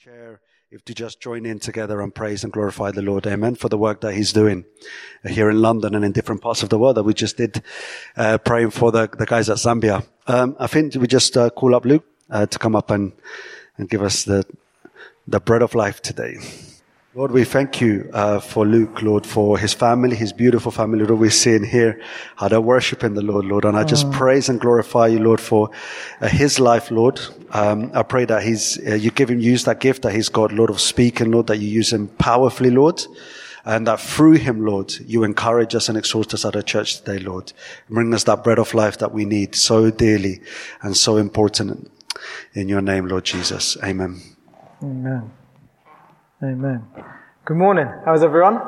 share, if to just join in together and praise and glorify the Lord. Amen. For the work that he's doing here in London and in different parts of the world that we just did, praying for the guys at Zambia. I think we just call up Luke to come up and give us the bread of life today. Lord, we thank you for Luke, Lord, for his family, his beautiful family, Lord. We see and hear how they're worshiping the Lord, Lord. And I just praise and glorify you, Lord, for his life, Lord. I pray that you give him use that gift that he's got, Lord, of speaking, Lord, that you use him powerfully, Lord. And that through him, Lord, you encourage us and exhort us at our church today, Lord. Bring us that bread of life that we need so dearly and so important. In your name, Lord Jesus. Amen. Amen. Amen. Good morning. How's everyone?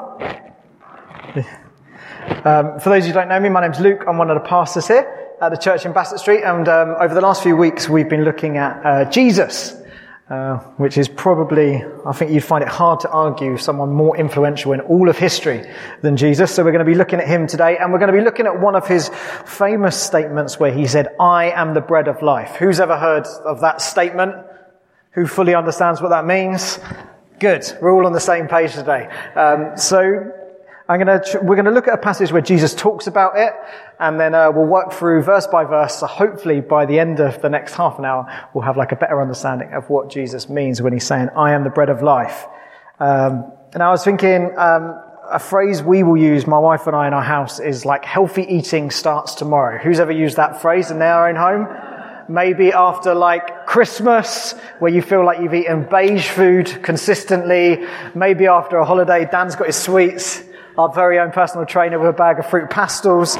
For those who don't know me, my name's Luke. I'm one of the pastors here at the church in Bassett Street. And over the last few weeks, we've been looking at Jesus, which is probably, I think you'd find it hard to argue, someone more influential in all of history than Jesus. So we're going to be looking at him today. And we're going to be looking at one of his famous statements where he said, "I am the bread of life." Who's ever heard of that statement? Who fully understands what that means? Good. We're all on the same page today. So we're going to look at a passage where Jesus talks about it, and then we'll work through verse by verse. So hopefully by the end of the next half an hour, we'll have like a better understanding of what Jesus means when he's saying, "I am the bread of life." And I was thinking, a phrase we will use, my wife and I in our house, is like healthy eating starts tomorrow. Who's ever used that phrase in their own home? Maybe after like Christmas, where you feel like you've eaten beige food consistently. Maybe after a holiday, Dan's got his sweets. Our very own personal trainer with a bag of fruit pastels.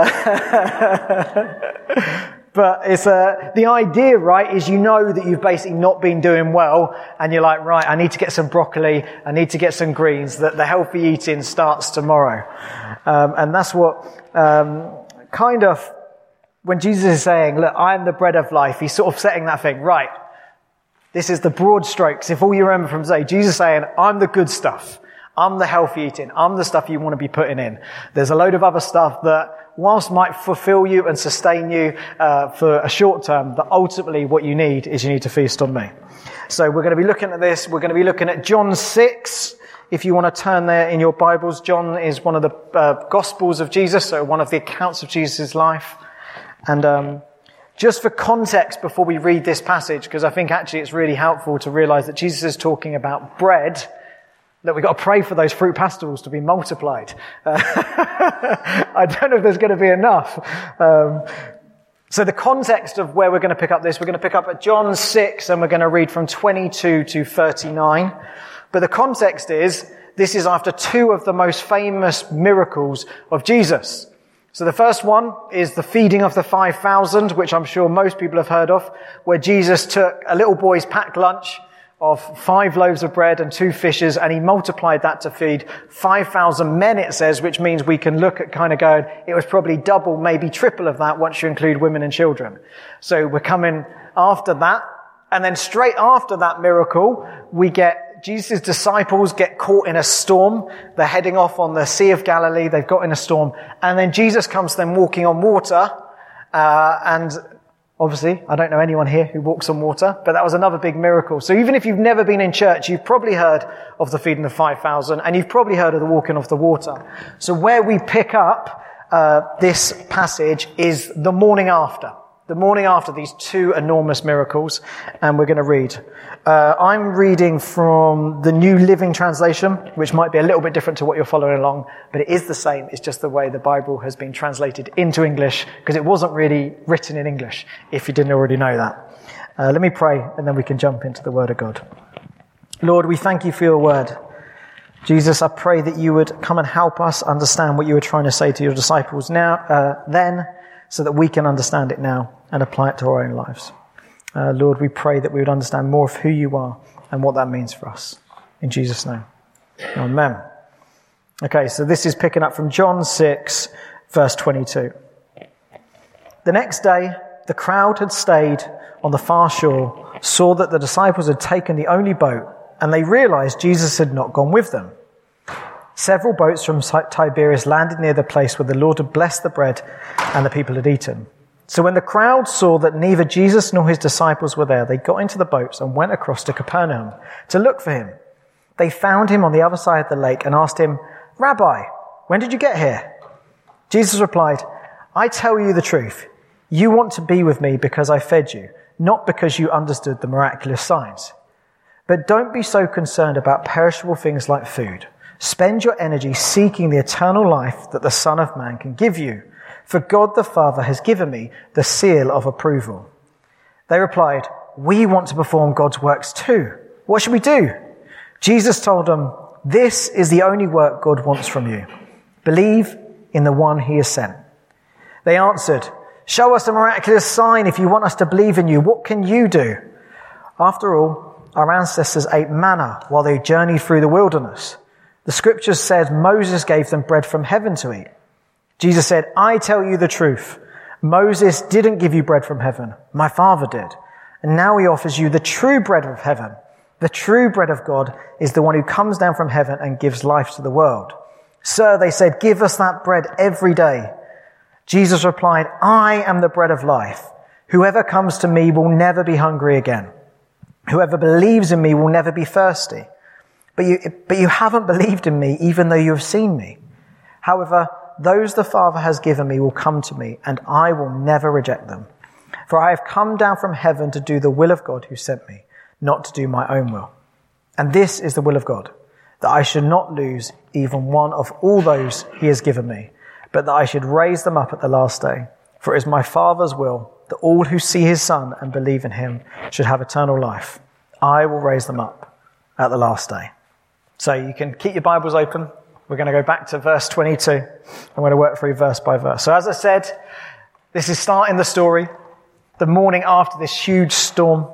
But it's the idea, right, is you know that you've basically not been doing well, and you're like, right, I need to get some broccoli, I need to get some greens, that the healthy eating starts tomorrow. And that's what when Jesus is saying, look, I am the bread of life, he's sort of setting that thing, right, this is the broad strokes. If all you remember from today, Jesus is saying, I'm the good stuff. I'm the healthy eating. I'm the stuff you want to be putting in. There's a load of other stuff that, whilst might fulfill you and sustain you for a short term, that ultimately what you need is you need to feast on me. So we're going to be looking at this. We're going to be looking at John 6. If you want to turn there in your Bibles, John is one of the Gospels of Jesus, so one of the accounts of Jesus' life. And just for context before we read this passage, because I think actually it's really helpful to realize that Jesus is talking about bread, that we've got to pray for those fruit pastels to be multiplied. I don't know if there's going to be enough. So the context of where we're going to pick up this, we're going to pick up at John 6 and we're going to read from 22 to 39. But the context is, this is after two of the most famous miracles of Jesus. So the first one is the feeding of the 5,000, which I'm sure most people have heard of, where Jesus took a little boy's packed lunch of 5 loaves of bread and 2 fishes, and he multiplied that to feed 5,000 men, it says, which means we can look at kind of going, it was probably double, maybe triple of that once you include women and children. So we're coming after that. And then straight after that miracle, we get Jesus' disciples get caught in a storm. They're heading off on the Sea of Galilee. They've got in a storm. And then Jesus comes to them walking on water. And obviously, I don't know anyone here who walks on water, but that was another big miracle. So even if you've never been in church, you've probably heard of the feeding of 5,000, and you've probably heard of the walking off the water. So where we pick up this passage is the morning after. The morning after these two enormous miracles, and we're going to read. I'm reading from the New Living Translation, which might be a little bit different to what you're following along, but it is the same. It's just the way the Bible has been translated into English, because it wasn't really written in English, if you didn't already know that. Let me pray, and then we can jump into the Word of God. Lord, we thank you for your Word. Jesus, I pray that you would come and help us understand what you were trying to say to your disciples then, so that we can understand it now and apply it to our own lives. Lord, we pray that we would understand more of who you are and what that means for us. In Jesus' name. Amen. Okay, so this is picking up from John 6, verse 22. The next day, the crowd had stayed on the far shore, saw that the disciples had taken the only boat, and they realized Jesus had not gone with them. Several boats from Tiberias landed near the place where the Lord had blessed the bread and the people had eaten. So when the crowd saw that neither Jesus nor his disciples were there, they got into the boats and went across to Capernaum to look for him. They found him on the other side of the lake and asked him, "Rabbi, when did you get here?" Jesus replied, "I tell you the truth. You want to be with me because I fed you, not because you understood the miraculous signs. But don't be so concerned about perishable things like food. Spend your energy seeking the eternal life that the Son of Man can give you. For God the Father has given me the seal of approval." They replied, "We want to perform God's works too. What should we do?" Jesus told them, "This is the only work God wants from you. Believe in the one he has sent." They answered, "Show us a miraculous sign if you want us to believe in you. What can you do?" After all, our ancestors ate manna while they journeyed through the wilderness. The scriptures said Moses gave them bread from heaven to eat. Jesus said, "I tell you the truth. Moses didn't give you bread from heaven. My Father did. And now he offers you the true bread of heaven. The true bread of God is the one who comes down from heaven and gives life to the world." "Sir," they said, "give us that bread every day." Jesus replied, "I am the bread of life. Whoever comes to me will never be hungry again. Whoever believes in me will never be thirsty. But you haven't believed in me, even though you have seen me. However, those the Father has given me will come to me, and I will never reject them. For I have come down from heaven to do the will of God who sent me, not to do my own will. And this is the will of God, that I should not lose even one of all those he has given me, but that I should raise them up at the last day. For it is my Father's will that all who see his Son and believe in him should have eternal life. I will raise them up at the last day." So you can keep your Bibles open. We're going to go back to verse 22. I'm going to work through verse by verse. So as I said, this is starting the story, the morning after this huge storm.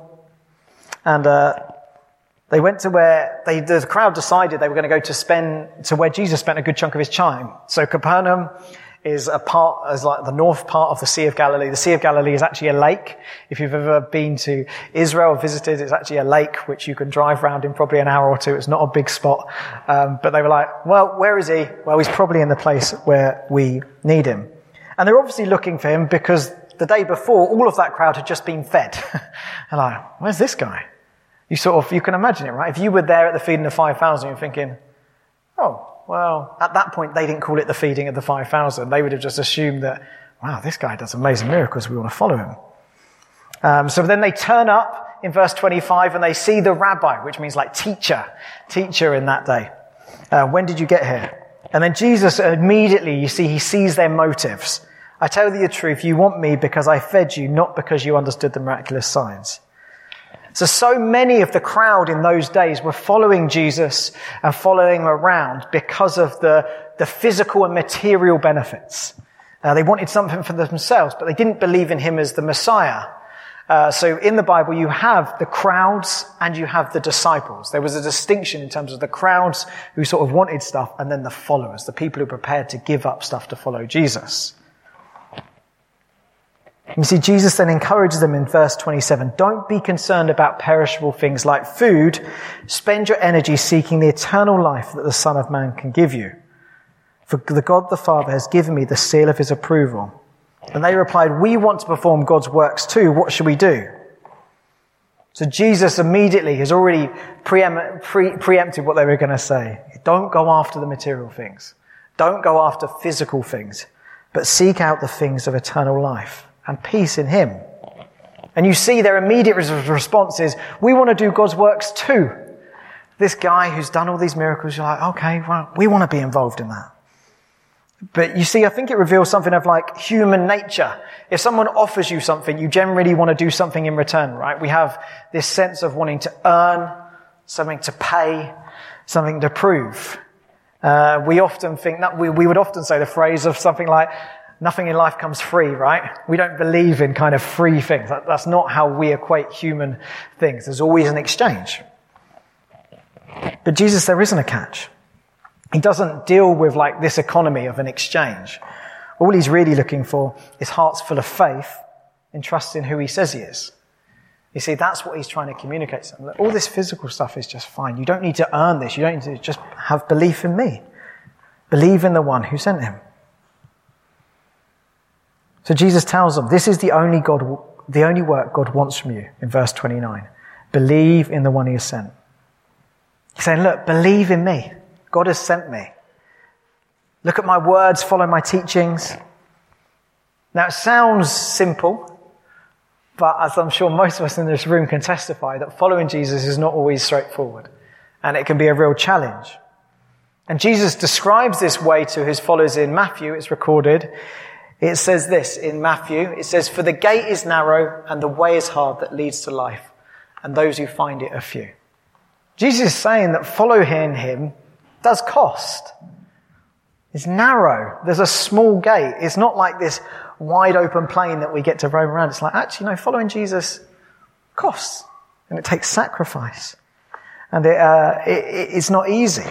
And they went to where the crowd decided they were going to go to where Jesus spent a good chunk of his time. So Capernaum is like the north part of the Sea of Galilee. The Sea of Galilee is actually a lake. If you've ever been to Israel or visited, it's actually a lake which you can drive around in probably an hour or two. It's not a big spot. But they were like, "Well, where is he?" "Well, he's probably in the place where we need him." And they're obviously looking for him because the day before, all of that crowd had just been fed. And like, "Where's this guy?" You can imagine it, right? If you were there at the feeding of 5,000, you're thinking, "Oh, well," at that point, they didn't call it the feeding of the 5,000. They would have just assumed that, "Wow, this guy does amazing miracles. We want to follow him." So then they turn up in verse 25 and they see the rabbi, which means like teacher in that day. "When did you get here?" And then Jesus immediately, you see, he sees their motives. "I tell you the truth, you want me because I fed you, not because you understood the miraculous signs." So many of the crowd in those days were following Jesus and following him around because of the physical and material benefits. They wanted something for themselves, but they didn't believe in him as the Messiah. So in the Bible, you have the crowds and you have the disciples. There was a distinction in terms of the crowds who sort of wanted stuff and then the followers, the people who were prepared to give up stuff to follow Jesus. You see, Jesus then encourages them in verse 27, "Don't be concerned about perishable things like food. Spend your energy seeking the eternal life that the Son of Man can give you. For God the Father has given me the seal of his approval." And they replied, "We want to perform God's works too. What should we do?" So Jesus immediately has already preempted what they were going to say. Don't go after the material things. Don't go after physical things, but seek out the things of eternal life and peace in him. And you see their immediate response is, "We want to do God's works too." This guy who's done all these miracles, you're like, okay, well, we want to be involved in that. But you see, I think it reveals something of like human nature. If someone offers you something, you generally want to do something in return, right? We have this sense of wanting to earn, something to pay, something to prove. We often think that we would often say the phrase of something like, "Nothing in life comes free," right? We don't believe in kind of free things. That's not how we equate human things. There's always an exchange. But Jesus, there isn't a catch. He doesn't deal with like this economy of an exchange. All he's really looking for is hearts full of faith and trust in who he says he is. You see, that's what he's trying to communicate to them. All this physical stuff is just fine. You don't need to earn this. You don't need to just have belief in me. Believe in the one who sent him. So Jesus tells them, this is the only work God wants from you, in verse 29. Believe in the one he has sent. He's saying, look, believe in me. God has sent me. Look at my words, follow my teachings. Now it sounds simple, but as I'm sure most of us in this room can testify, that following Jesus is not always straightforward. And it can be a real challenge. And Jesus describes this way to his followers in Matthew. It's recorded. It says this in Matthew. It says, for the gate is narrow and the way is hard that leads to life, and those who find it are few. Jesus is saying that following him does cost. It's narrow. There's a small gate. It's not like this wide open plain that we get to roam around. It's like, actually, no, following Jesus costs. And it takes sacrifice. And it's not easy.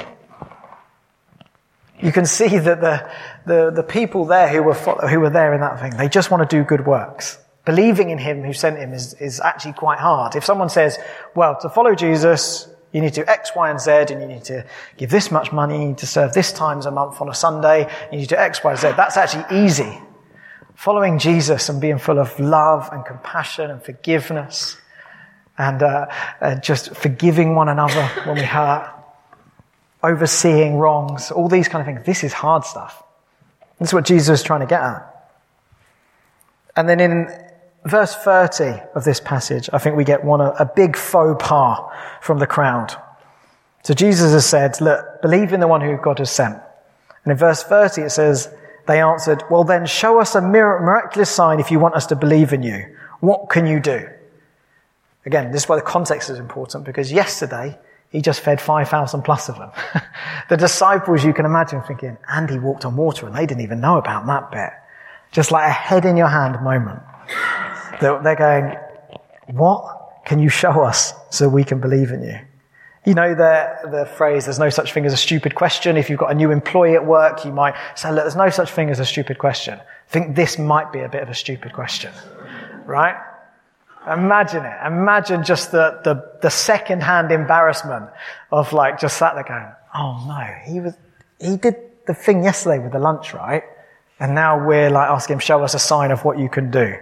You can see that the people there who were there in that thing, they just want to do good works. Believing in him who sent him is actually quite hard. If someone says, well, to follow Jesus, you need to do X, Y, and Z, and you need to give this much money, you need to serve this times a month on a Sunday, you need to do X, Y, Z. That's actually easy. Following Jesus and being full of love and compassion and forgiveness and just forgiving one another when we hurt, overseeing wrongs, all these kind of things. This is hard stuff. This is what Jesus is trying to get at. And then in verse 30 of this passage, I think we get a big faux pas from the crowd. So Jesus has said, look, believe in the one who God has sent. And in verse 30 it says, they answered, well then show us a miraculous sign if you want us to believe in you. What can you do? Again, this is why the context is important, because yesterday he just fed 5,000 plus of them. The disciples, you can imagine thinking, and he walked on water, and they didn't even know about that bit. Just like a head in your hand moment. They're going, what can you show us so we can believe in you? You know the phrase, there's no such thing as a stupid question. If you've got a new employee at work, you might say, look, there's no such thing as a stupid question. I think this might be a bit of a stupid question. Right? Imagine it. Imagine just the second-hand embarrassment of like just sat there going, oh no, he did the thing yesterday with the lunch, right? And now we're like asking him, show us a sign of what you can do.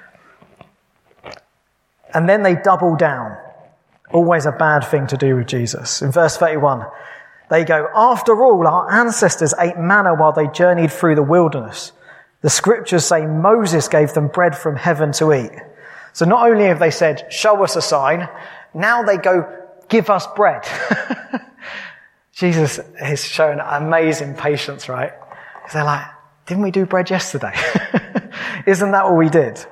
And then they double down. Always a bad thing to do with Jesus. In verse 31, they go, after all, our ancestors ate manna while they journeyed through the wilderness. The scriptures say Moses gave them bread from heaven to eat. So not only have they said, show us a sign, now they go, give us bread. Jesus is showing amazing patience, right? Because they're like, didn't we do bread yesterday? Isn't that what we did?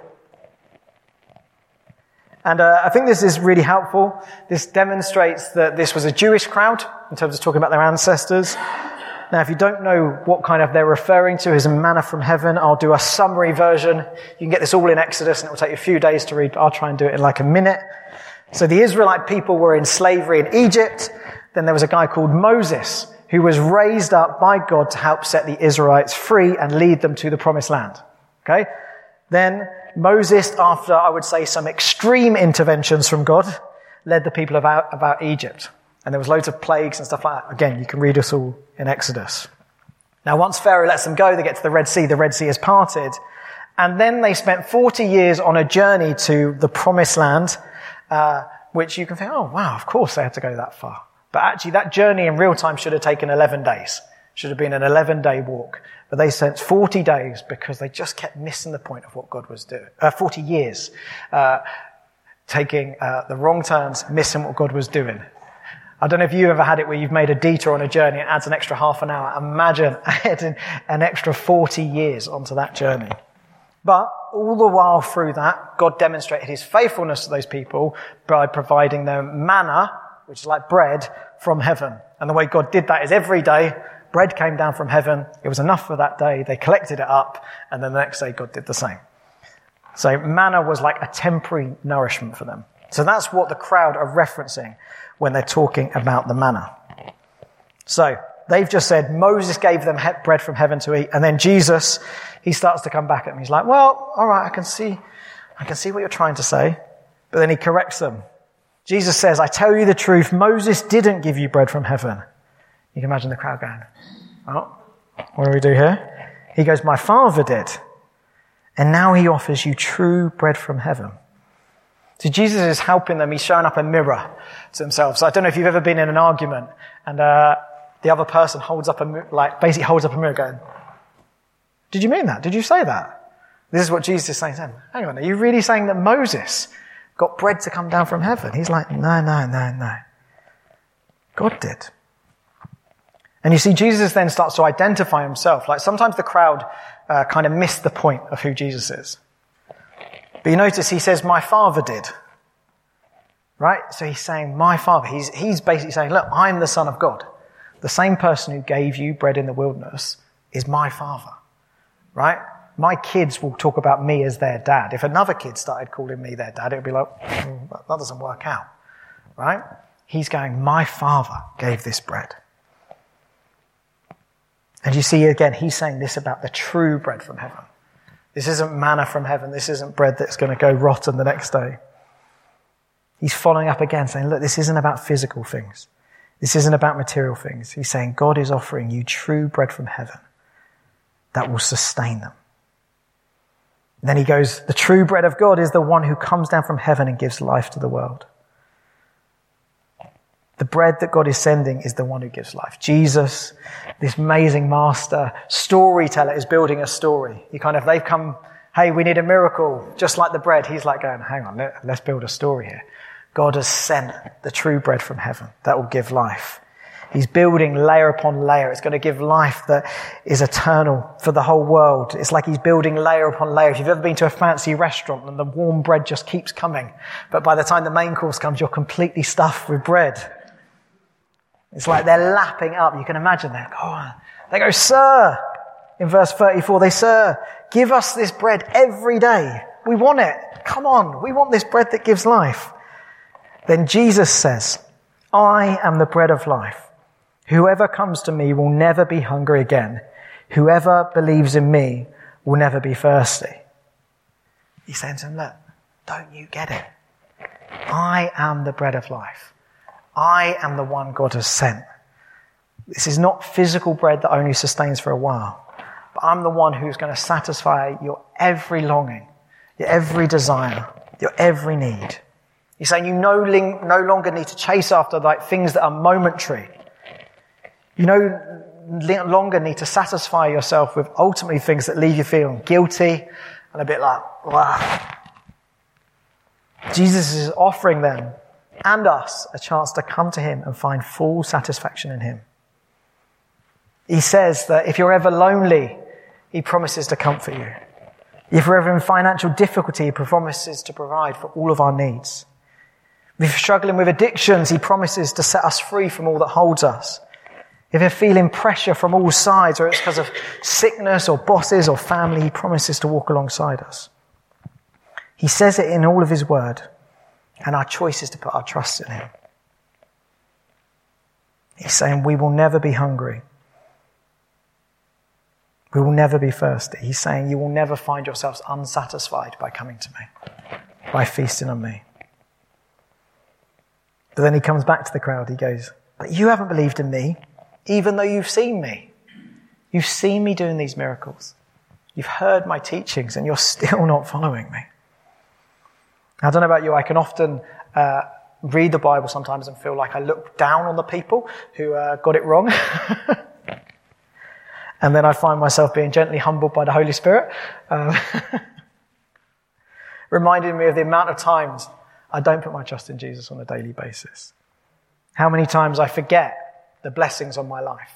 And I think this is really helpful. This demonstrates that this was a Jewish crowd in terms of talking about their ancestors. Now, if you don't know what kind of they're referring to as manna from heaven, I'll do a summary version. You can get this all in Exodus, and it will take you a few days to read, but I'll try and do it in like a minute. So the Israelite people were in slavery in Egypt. Then there was a guy called Moses who was raised up by God to help set the Israelites free and lead them to the promised land. Okay? Then Moses, after, I would say, some extreme interventions from God, led the people about Egypt. And there was loads of plagues and stuff like that. Again, you can read us all in Exodus. Now, once Pharaoh lets them go, they get to the Red Sea is parted. And then they spent 40 years on a journey to the promised land, which you can think, oh, wow, of course they had to go that far. But actually, that journey in real time should have taken 11 days. Should have been an 11-day walk. But they spent 40 days because they just kept missing the point of what God was doing. 40 years, taking the wrong turns, missing what God was doing. I don't know if you've ever had it where you've made a detour on a journey and adds an extra half an hour. Imagine adding an extra 40 years onto that journey. But all the while through that, God demonstrated his faithfulness to those people by providing them manna, which is like bread, from heaven. And the way God did that is every day, bread came down from heaven. It was enough for that day. They collected it up. And then the next day, God did the same. So manna was like a temporary nourishment for them. So that's what the crowd are referencing when they're talking about the manna. So they've just said Moses gave them bread from heaven to eat. And then Jesus, he starts to come back at them. He's like, well, all right, I can see what you're trying to say. But then he corrects them. Jesus says, I tell you the truth, Moses didn't give you bread from heaven. You can imagine the crowd going, oh, what do we do here? He goes, my Father did. And now he offers you true bread from heaven. So Jesus is helping them. He's showing up a mirror to themselves. So I don't know if you've ever been in an argument and the other person basically holds up a mirror going, did you mean that? Did you say that? This is what Jesus is saying to him. Hang on, are you really saying that Moses got bread to come down from heaven? He's like, no. God did. And you see, Jesus then starts to identify himself. Like sometimes the crowd kind of miss the point of who Jesus is. But you notice he says, my Father did. Right? So he's saying, my Father. He's basically saying, look, I'm the Son of God. The same person who gave you bread in the wilderness is my Father. Right? My kids will talk about me as their dad. If another kid started calling me their dad, it would be like, that doesn't work out. Right? He's going, my Father gave this bread. And you see, again, he's saying this about the true bread from heaven. This isn't manna from heaven. This isn't bread that's going to go rotten the next day. He's following up again, saying, look, this isn't about physical things. This isn't about material things. He's saying God is offering you true bread from heaven that will sustain them. And then he goes, the true bread of God is the one who comes down from heaven and gives life to the world. The bread that God is sending is the one who gives life. Jesus, this amazing master, storyteller, is building a story. They've come, hey, we need a miracle, just like the bread. He's like going, hang on, let's build a story here. God has sent the true bread from heaven that will give life. He's building layer upon layer. It's going to give life that is eternal for the whole world. It's like he's building layer upon layer. If you've ever been to a fancy restaurant and the warm bread just keeps coming, but by the time the main course comes, you're completely stuffed with bread. It's like they're lapping up. You can imagine that. Oh, they go, sir, in verse 34, sir, give us this bread every day. We want it. Come on. We want this bread that gives life. Then Jesus says, I am the bread of life. Whoever comes to me will never be hungry again. Whoever believes in me will never be thirsty. He's saying to them, look, don't you get it? I am the bread of life. I am the one God has sent. This is not physical bread that only sustains for a while, but I'm the one who's going to satisfy your every longing, your every desire, your every need. He's saying you no longer need to chase after things that are momentary. You no longer need to satisfy yourself with ultimately things that leave you feeling guilty and a bit like, wow. Jesus is offering them and us a chance to come to him and find full satisfaction in him. He says that if you're ever lonely, he promises to comfort you. If you're ever in financial difficulty, he promises to provide for all of our needs. If you're struggling with addictions, he promises to set us free from all that holds us. If you're feeling pressure from all sides, or it's because of sickness or bosses or family, he promises to walk alongside us. He says it in all of his word. And our choice is to put our trust in him. He's saying we will never be hungry. We will never be thirsty. He's saying you will never find yourselves unsatisfied by coming to me, by feasting on me. But then he comes back to the crowd. He goes, but you haven't believed in me, even though you've seen me. You've seen me doing these miracles. You've heard my teachings and you're still not following me. I don't know about you, I can often read the Bible sometimes and feel like I look down on the people who got it wrong. And then I find myself being gently humbled by the Holy Spirit, reminding me of the amount of times I don't put my trust in Jesus on a daily basis. How many times I forget the blessings on my life.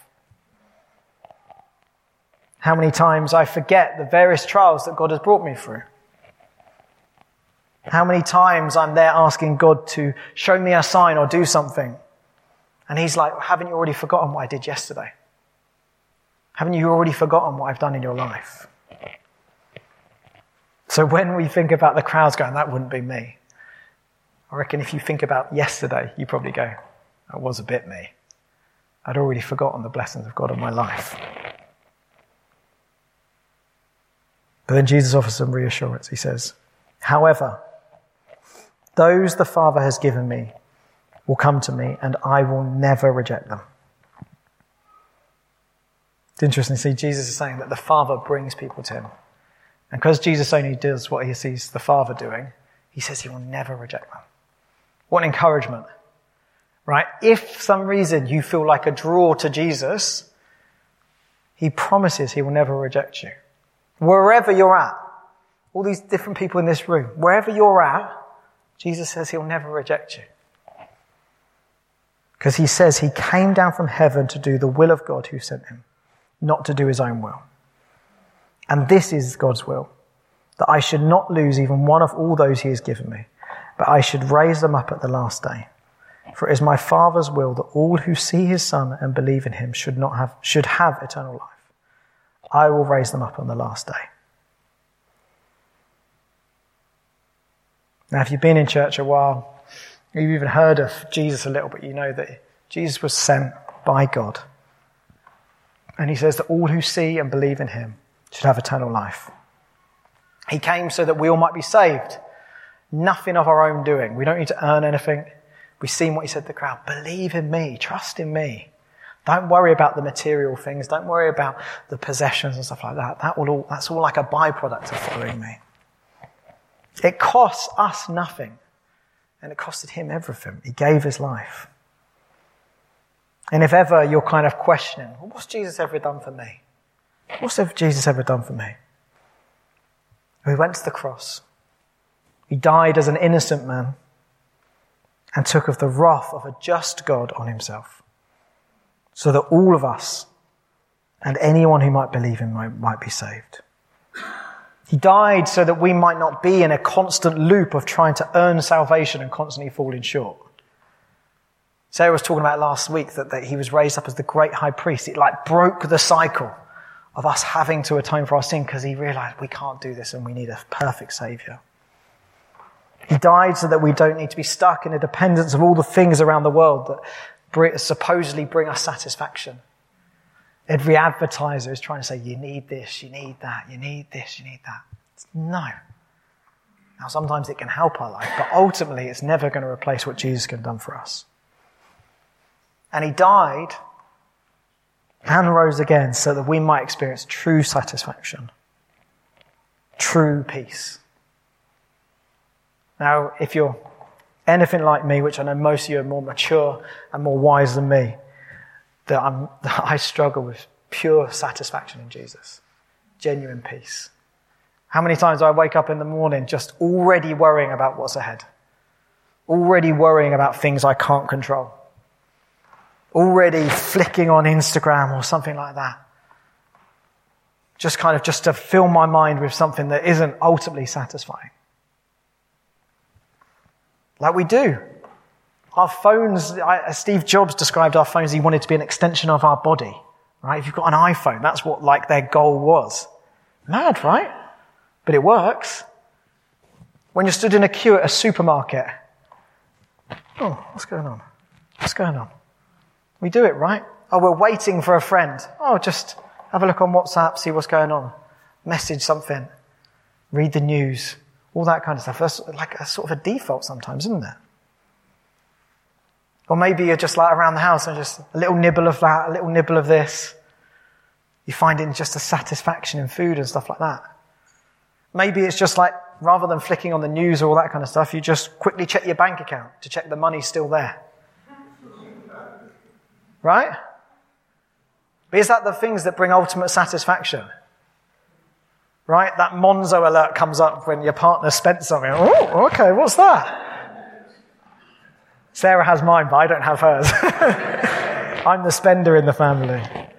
How many times I forget the various trials that God has brought me through. How many times I'm there asking God to show me a sign or do something. And he's like, haven't you already forgotten what I did yesterday? Haven't you already forgotten what I've done in your life? So when we think about the crowds going, that wouldn't be me. I reckon if you think about yesterday, you probably go, that was a bit me. I'd already forgotten the blessings of God in my life. But then Jesus offers some reassurance. He says, however, those the Father has given me will come to me, and I will never reject them. It's interesting to see Jesus is saying that the Father brings people to him. And because Jesus only does what he sees the Father doing, he says he will never reject them. What an encouragement, right? If for some reason you feel like a draw to Jesus, he promises he will never reject you. Wherever you're at, all these different people in this room, wherever you're at, Jesus says he'll never reject you. Because he says he came down from heaven to do the will of God who sent him, not to do his own will. And this is God's will, that I should not lose even one of all those he has given me, but I should raise them up at the last day. For it is my Father's will that all who see his Son and believe in him should have eternal life. I will raise them up on the last day. Now, if you've been in church a while, you've even heard of Jesus a little bit, you know that Jesus was sent by God. And he says that all who see and believe in him should have eternal life. He came so that we all might be saved. Nothing of our own doing. We don't need to earn anything. We've seen what he said to the crowd. Believe in me. Trust in me. Don't worry about the material things. Don't worry about the possessions and stuff like that. That's all like a byproduct of following me. It costs us nothing. And it costed him everything. He gave his life. And if ever you're kind of questioning, well, what's Jesus ever done for me? What's Jesus ever done for me? He went to the cross. He died as an innocent man and took of the wrath of a just God on himself, so that all of us and anyone who might believe him might be saved. He died so that we might not be in a constant loop of trying to earn salvation and constantly falling short. Sarah was talking about last week that he was raised up as the great high priest. It broke the cycle of us having to atone for our sin because he realized we can't do this and we need a perfect saviour. He died so that we don't need to be stuck in a dependence of all the things around the world that supposedly bring us satisfaction. Every advertiser is trying to say, you need this, you need that, you need this, you need that. No. Now, sometimes it can help our life, but ultimately it's never going to replace what Jesus can done for us. And he died and rose again so that we might experience true satisfaction, true peace. Now, if you're anything like me, which I know most of you are more mature and more wise than me, that I struggle with pure satisfaction in Jesus, genuine peace. How many times do I wake up in the morning just already worrying about what's ahead, already worrying about things I can't control, already flicking on Instagram or something like that, just to fill my mind with something that isn't ultimately satisfying. Like we do. Our phones, Steve Jobs described our phones, he wanted to be an extension of our body. Right? If you've got an iPhone, that's what their goal was. Mad, right? But it works. When you're stood in a queue at a supermarket, oh, what's going on? What's going on? We do it, right? Oh, we're waiting for a friend. Oh, just have a look on WhatsApp, see what's going on. Message something. Read the news. All that kind of stuff. That's like a sort of a default sometimes, isn't it? Or maybe you're just around the house and just a little nibble of that, a little nibble of this. You find it just a satisfaction in food and stuff like that. Maybe it's just rather than flicking on the news or all that kind of stuff, you just quickly check your bank account to check the money's still there. Right? But is that the things that bring ultimate satisfaction? Right? That Monzo alert comes up when your partner spent something. Oh, okay, what's that? Sarah has mine, but I don't have hers. I'm the spender in the family.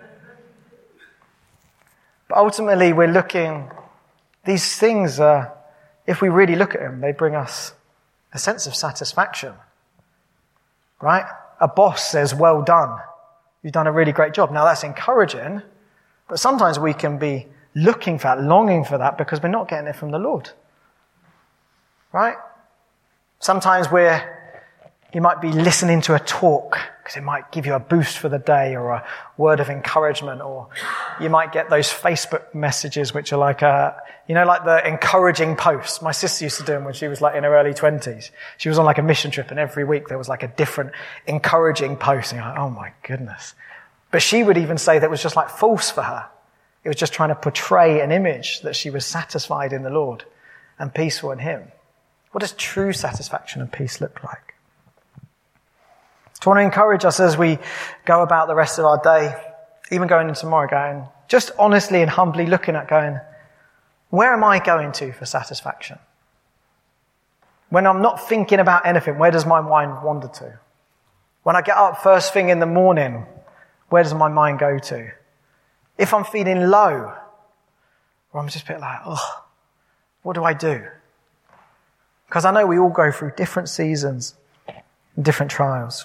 But ultimately, we're looking, these things, if we really look at them, they bring us a sense of satisfaction. Right? A boss says, well done. You've done a really great job. Now that's encouraging, but sometimes we can be looking for that, longing for that, because we're not getting it from the Lord. Right? Sometimes you might be listening to a talk because it might give you a boost for the day or a word of encouragement, or you might get those Facebook messages which are like the encouraging posts. My sister used to do them when she was in her early 20s. She was on a mission trip, and every week there was a different encouraging post. And you're like, oh my goodness. But she would even say that it was just false for her. It was just trying to portray an image that she was satisfied in the Lord and peaceful in him. What does true satisfaction and peace look like? So I want to encourage us as we go about the rest of our day, even going into tomorrow, going, just honestly and humbly looking at going, where am I going to for satisfaction? When I'm not thinking about anything, where does my mind wander to? When I get up first thing in the morning, where does my mind go to? If I'm feeling low, or I'm just a bit like, oh, what do I do? Because I know we all go through different seasons and different trials.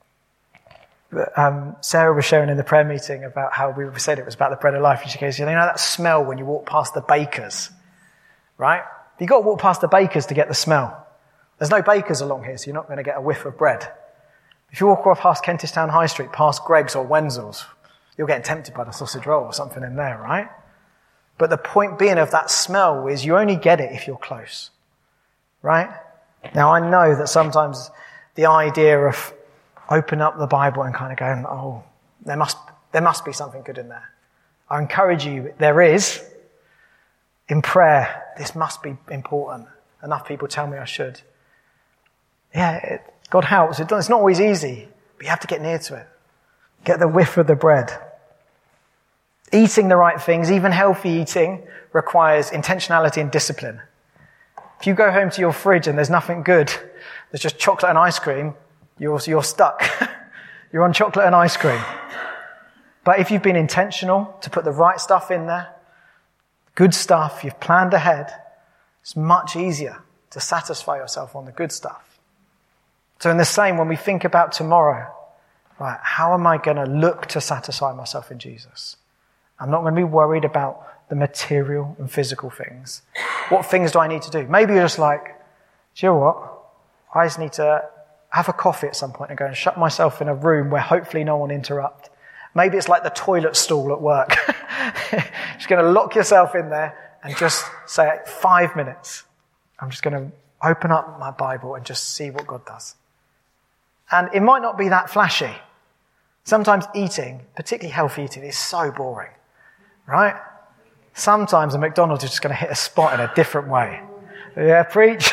Sarah was sharing in the prayer meeting about how we said it was about the bread of life. And she goes, you know that smell when you walk past the bakers, right? You've got to walk past the bakers to get the smell. There's no bakers along here, so you're not going to get a whiff of bread. If you walk past Kentish Town High Street, past Greggs or Wenzel's, you're getting tempted by the sausage roll or something in there, right? But the point being of that smell is you only get it if you're close, right? Now, I know that sometimes the idea of open up the Bible and kind of going, oh, there must be something good in there. I encourage you, there is. In prayer, this must be important. Enough people tell me I should. Yeah, God helps. It's not always easy, but you have to get near to it. Get the whiff of the bread. Eating the right things, even healthy eating, requires intentionality and discipline. If you go home to your fridge and there's nothing good, there's just chocolate and ice cream, you're stuck. You're on chocolate and ice cream. But if you've been intentional to put the right stuff in there, good stuff, you've planned ahead, it's much easier to satisfy yourself on the good stuff. So in the same, when we think about tomorrow, right, how am I going to look to satisfy myself in Jesus? I'm not going to be worried about the material and physical things. What things do I need to do? Maybe you're just like, do you know what? I just need to have a coffee at some point and go and shut myself in a room where hopefully no one interrupt. Maybe it's like the toilet stall at work. Just going to lock yourself in there and just say 5 minutes. I'm just going to open up my Bible and just see what God does. And it might not be that flashy. Sometimes eating, particularly healthy eating, is so boring, right? Sometimes a McDonald's is just going to hit a spot in a different way. Yeah, preach.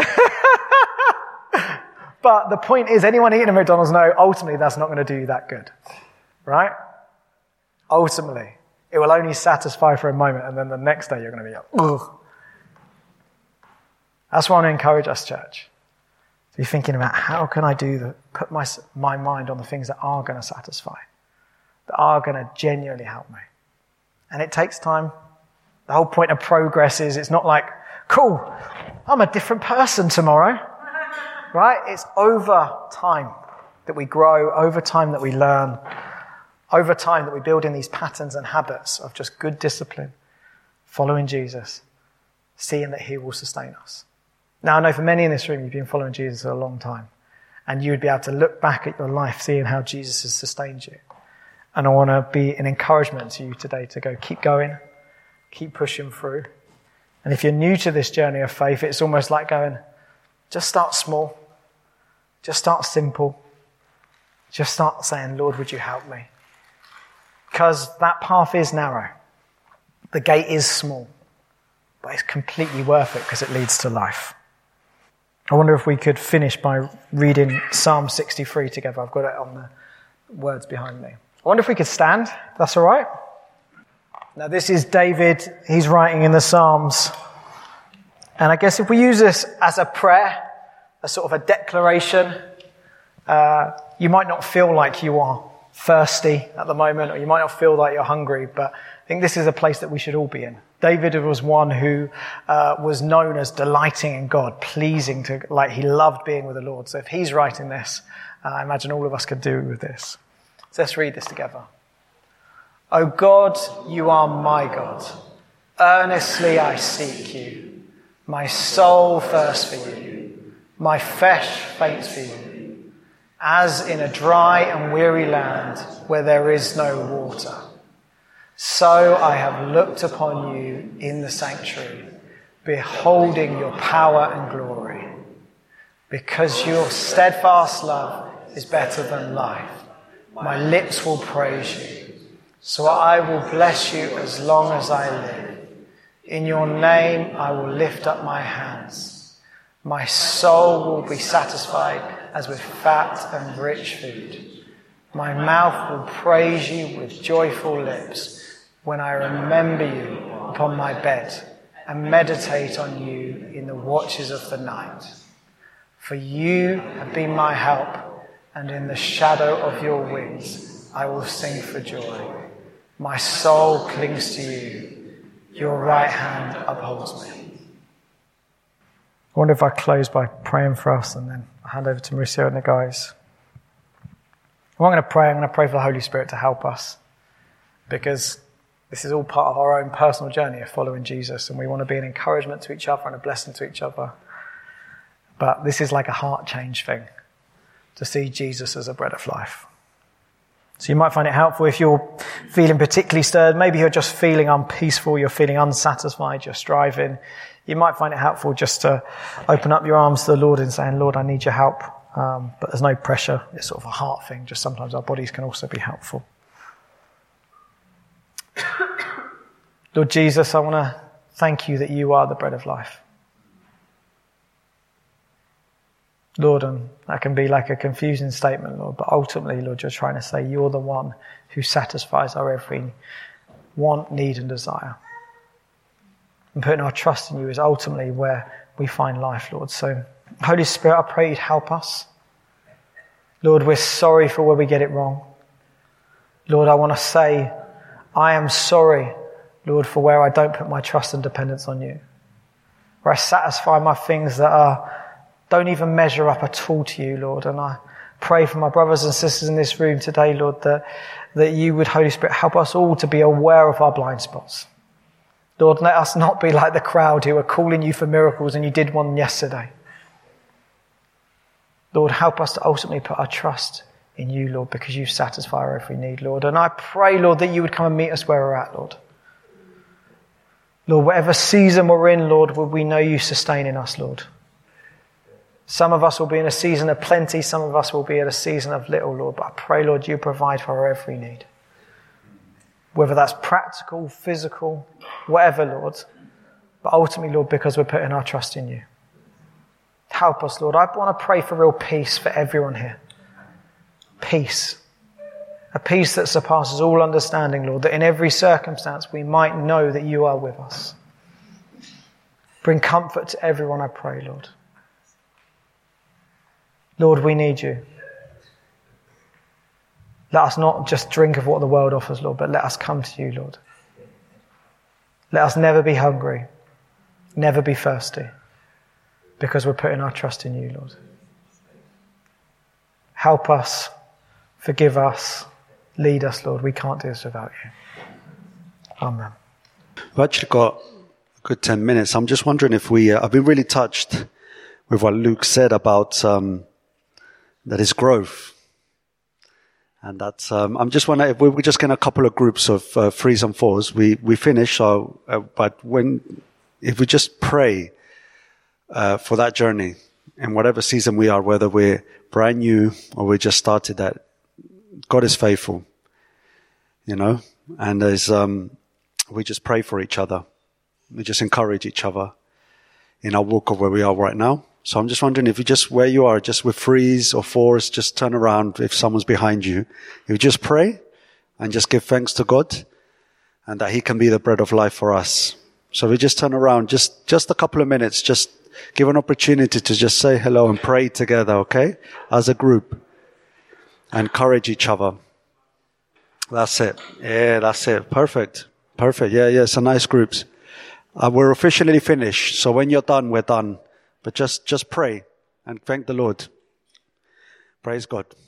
But the point is, anyone eating a McDonald's know ultimately that's not going to do you that good, right? Ultimately, it will only satisfy for a moment, and then the next day you're going to be like, ugh. That's why I want to encourage us, church. To be thinking about how can I put my mind on the things that are going to satisfy, that are going to genuinely help me. And it takes time. The whole point of progress is it's not like, cool, I'm a different person tomorrow, right? It's over time that we grow, over time that we learn, over time that we build in these patterns and habits of just good discipline, following Jesus, seeing that he will sustain us. Now, I know for many in this room, you've been following Jesus for a long time, and you would be able to look back at your life, seeing how Jesus has sustained you. And I want to be an encouragement to you today to go, keep going, keep pushing through. And if you're new to this journey of faith, it's almost like going, just start small, just start simple, just start saying, Lord, would you help me? Because that path is narrow. The gate is small, but it's completely worth it because it leads to life. I wonder if we could finish by reading Psalm 63 together. I've got it on the words behind me. I wonder if we could stand. That's all right. Now, this is David. He's writing in the Psalms. And I guess if we use this as a prayer, a sort of a declaration, you might not feel like you are thirsty at the moment, or you might not feel like you're hungry, but I think this is a place that we should all be in. David was one who was known as delighting in God, pleasing to, like he loved being with the Lord. So if he's writing this, I imagine all of us could do with this. So let's read this together. O God, you are my God. Earnestly I seek you. My soul thirsts for you. My flesh faints for you. As in a dry and weary land where there is no water. So I have looked upon you in the sanctuary, beholding your power and glory. Because your steadfast love is better than life, my lips will praise you. So I will bless you as long as I live. In your name I will lift up my hands. My soul will be satisfied as with fat and rich food. My mouth will praise you with joyful lips when I remember you upon my bed and meditate on you in the watches of the night. For you have been my help, and in the shadow of your wings I will sing for joy. My soul clings to you. Your right hand upholds me. I wonder if I close by praying for us and then I'll hand over to Mauricio and the guys. I'm going to pray for the Holy Spirit to help us, because this is all part of our own personal journey of following Jesus, and we want to be an encouragement to each other and a blessing to each other. But this is like a heart change thing, to see Jesus as a bread of life. So you might find it helpful if you're feeling particularly stirred. Maybe you're just feeling unpeaceful, you're feeling unsatisfied, you're striving. You might find it helpful just to open up your arms to the Lord and saying, Lord, I need your help. But there's no pressure. It's sort of a heart thing. Just sometimes our bodies can also be helpful. Lord Jesus, I want to thank you that you are the bread of life. Lord, and that can be like a confusing statement, Lord, but ultimately, Lord, you're trying to say you're the one who satisfies our every want, need and desire. And putting our trust in you is ultimately where we find life, Lord. So, Holy Spirit, I pray you'd help us. Lord, we're sorry for where we get it wrong. Lord, I want to say, I am sorry, Lord, for where I don't put my trust and dependence on you. Where I satisfy my things that don't even measure up at all to you, Lord. And I pray for my brothers and sisters in this room today, Lord, that you would, Holy Spirit, help us all to be aware of our blind spots. Lord, let us not be like the crowd who are calling you for miracles and you did one yesterday. Lord, help us to ultimately put our trust in you, Lord, because you satisfy our every need, Lord. And I pray, Lord, that you would come and meet us where we're at, Lord. Lord, whatever season we're in, Lord, will we know you sustaining us, Lord. Some of us will be in a season of plenty, some of us will be in a season of little, Lord. But I pray, Lord, you provide for our every need. Whether that's practical, physical, whatever, Lord. But ultimately, Lord, because we're putting our trust in you. Help us, Lord. I want to pray for real peace for everyone here. Peace. A peace that surpasses all understanding, Lord, that in every circumstance we might know that you are with us. Bring comfort to everyone, I pray, Lord. Lord, we need you. Let us not just drink of what the world offers, Lord, but let us come to you, Lord. Let us never be hungry, never be thirsty, because we're putting our trust in you, Lord. Help us, forgive us, lead us, Lord. We can't do this without you. Amen. We've actually got a good 10 minutes. I'm just wondering if I've been really touched with what Luke said about that is growth. And that's, I'm just wondering if we're just getting a couple of groups of 3s and 4s. We finish, but if we just pray for that journey in whatever season we are, whether we're brand new or we just started that, God is faithful, and we just pray for each other. We just encourage each other in our walk of where we are right now. So I'm just wondering if you just, where you are, just with 3s or 4s, just turn around if someone's behind you. If you just pray and just give thanks to God and that he can be the bread of life for us. So we just turn around, just a couple of minutes, just give an opportunity to just say hello and pray together, okay? As a group. Encourage each other. That's it. Yeah, that's it. Perfect. Yeah, so nice groups. We're officially finished. So when you're done, we're done. But just pray and thank the Lord. Praise God.